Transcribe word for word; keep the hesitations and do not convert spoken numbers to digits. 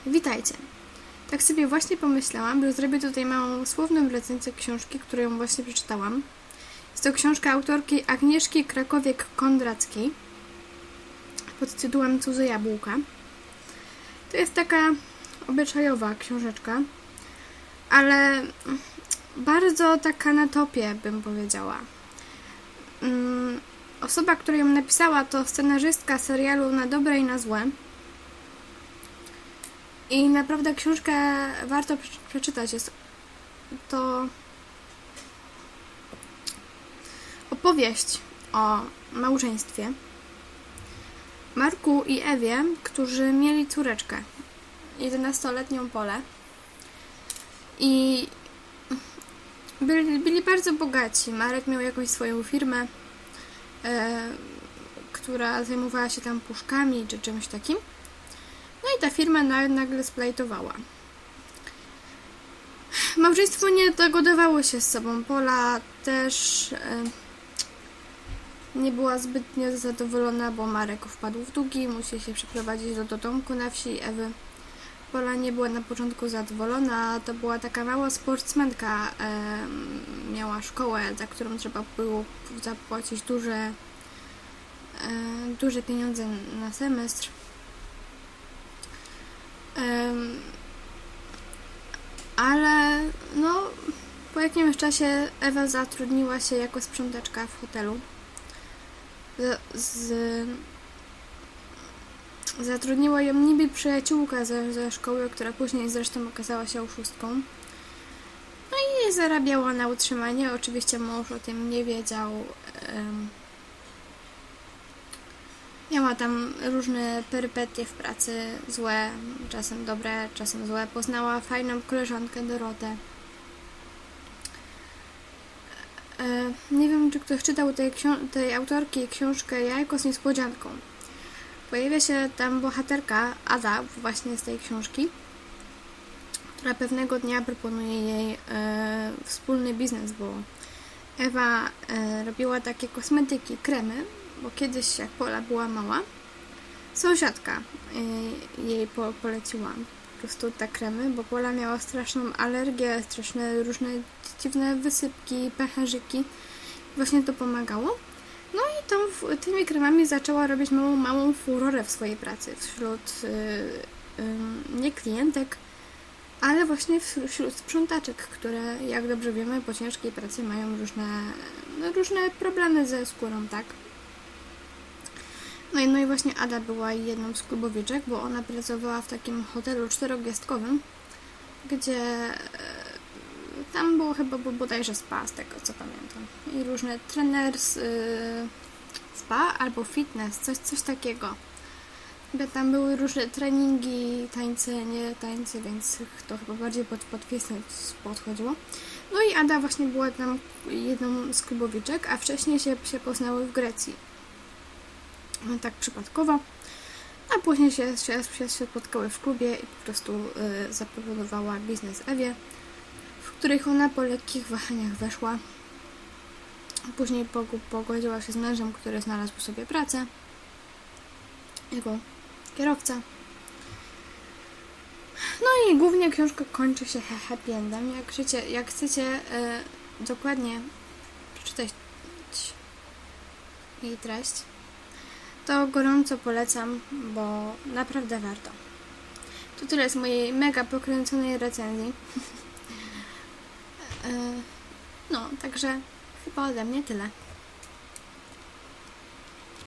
Witajcie! Tak sobie właśnie pomyślałam, że zrobię tutaj małą słowną recenzję książki, którą właśnie przeczytałam. Jest to książka autorki Agnieszki Krakowiak-Kondrackiej pod tytułem Cudze jabłka. To jest taka obyczajowa książeczka, ale bardzo taka na topie, bym powiedziała. Osoba, która ją napisała, to scenarzystka serialu Na dobre i na złe. I naprawdę książkę warto przeczytać. Jest to opowieść o małżeństwie Marku i Ewie, którzy mieli córeczkę, jedenastoletnią Polę. I byli, byli bardzo bogaci. Marek miał jakąś swoją firmę, e, która zajmowała się tam puszkami czy czymś takim. No i ta firma nagle splajtowała. Małżeństwo nie dogadywało się z sobą. Pola też e, nie była zbytnio zadowolona, bo Marek wpadł w długi, musiał się przeprowadzić do, do domku na wsi Ewy. Pola nie była na początku zadowolona, to była taka mała sportsmenka, e, miała szkołę, za którą trzeba było zapłacić duże, e, duże pieniądze na semestr. Um, ale no po jakimś czasie Ewa zatrudniła się jako sprzątaczka w hotelu. Z, z, zatrudniła ją niby przyjaciółka ze, ze szkoły, która później zresztą okazała się oszustką. No i zarabiała na utrzymanie. Oczywiście mąż o tym nie wiedział. Um, Miała tam różne perypetie w pracy, złe, czasem dobre, czasem złe. Poznała fajną koleżankę Dorotę. E, nie wiem, czy ktoś czytał tej, tej autorki książkę Jajko z niespodzianką. Pojawia się tam bohaterka Ada właśnie z tej książki, która pewnego dnia proponuje jej e, wspólny biznes, bo Ewa e, robiła takie kosmetyki, kremy, bo kiedyś, jak Pola była mała, sąsiadka jej po, poleciła po prostu te kremy, bo Pola miała straszną alergię, straszne różne dziwne wysypki, pęcherzyki. Właśnie to pomagało. No i tą, tymi kremami zaczęła robić małą, małą furorę w swojej pracy wśród yy, yy, nie klientek, ale właśnie wśród sprzątaczek, które, jak dobrze wiemy, po ciężkiej pracy mają różne, no, różne problemy ze skórą, tak? No i, no i właśnie Ada była jedną z klubowiczek, bo ona pracowała w takim hotelu czterogwiazdkowym, gdzie e, tam było chyba bodajże spa, z tego co pamiętam. I różne treners, y, spa albo fitness, coś, coś takiego. Chyba tam były różne treningi, tańce, nie tańce, więc to chyba bardziej pod, pod fitness podchodziło. No i Ada właśnie była tam jedną z klubowiczek, a wcześniej się, się poznały w Grecji. Tak przypadkowo, a później się, się, się spotkały w klubie i po prostu y, zaproponowała biznes Ewie, w których ona po lekkich wahaniach weszła. Później pogodziła się z mężem, który znalazł sobie pracę jako kierowca. No i głównie książka kończy się happy endem. Jak, chcecie, jak chcecie y, dokładnie przeczytać jej treść, to gorąco polecam, bo naprawdę warto. To tyle z mojej mega pokręconej recenzji. No, także chyba ode mnie tyle.